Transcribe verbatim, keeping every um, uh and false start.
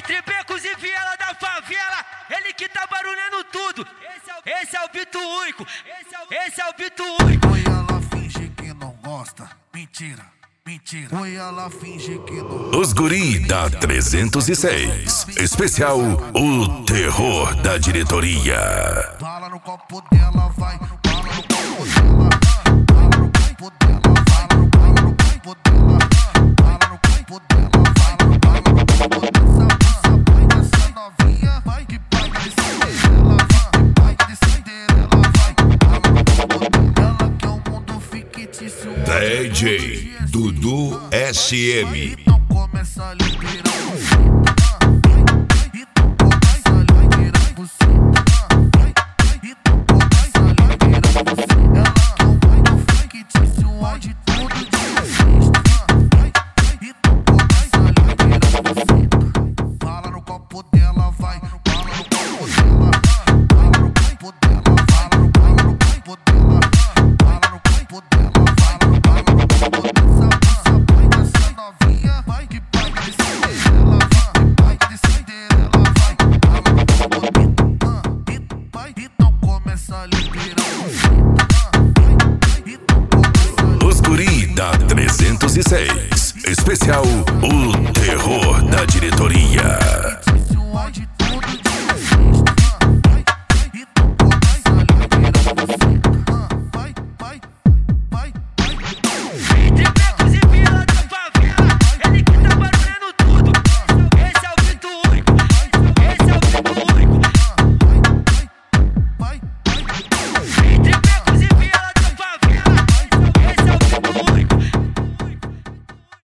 Entre becos e viela da favela, ele que tá barulhando tudo. Esse é o, esse é o Bito Único, esse é o, esse é o Bito Único. Oi, ela finge que não gosta, mentira, mentira. Oi, ela finge que não gosta. Os guri da trezentos e seis, especial O Terror da Diretoria. Fala no copo dela, vai, fala no copo dela, fala no copo dela, fala no copo dela, fala no copo dela, fala no copo dela. Essa vai dessa novinha, vai que vai de Cinderela, vai de Cinderela, vai, fala no copo dela que o mundo fictício. D J Dudu S M. Então começa a liberar buceta, então começa a liberar buceta, então começa a liberar buceta. Ela não vai no fictício onde tudo de existe, então começa a liberar buceta. Fala no copo dela, vai, fala no copo dela, fala no copo dela, fala no copo dela, fala no copo dela, fala no copo dela. Vai que vai de Cinderela, vai de Cinderela, vai, fala no copo dela, vai, então começa a liberar buceta. Os guri da trezentos e seis, especial O Terror da Diretoria.